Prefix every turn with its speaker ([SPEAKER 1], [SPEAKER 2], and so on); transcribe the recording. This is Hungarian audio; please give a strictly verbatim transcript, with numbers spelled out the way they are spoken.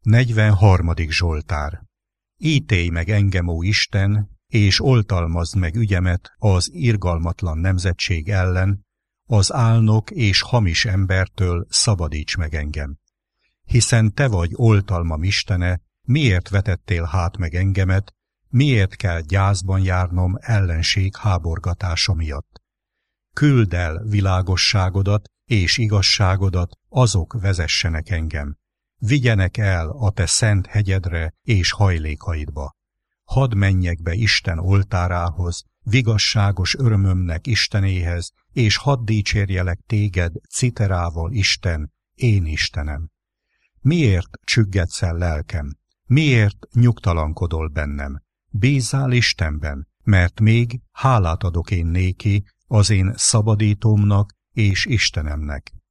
[SPEAKER 1] negyvenharmadik Zsoltár. Ítélj meg engem, ó Isten, és oltalmazd meg ügyemet az irgalmatlan nemzetség ellen, az álnok és hamis embertől szabadíts meg engem. Hiszen te vagy oltalmam Istene, miért vetettél hát meg engemet, miért kell gyászban járnom ellenség háborgatása miatt? Küldd el világosságodat és igazságodat, azok vezessenek engem. Vigyenek el a te szent hegyedre és hajlékaidba. Hadd menjek be Isten oltárához, vigasságos örömömnek Istenéhez, és hadd dicsérjelek téged citerával, Isten, én Istenem. Miért csüggedsz el lelkem? Miért nyugtalankodol bennem? Bízzál Istenben, mert még hálát adok én néki, az én szabadítómnak és Istenemnek.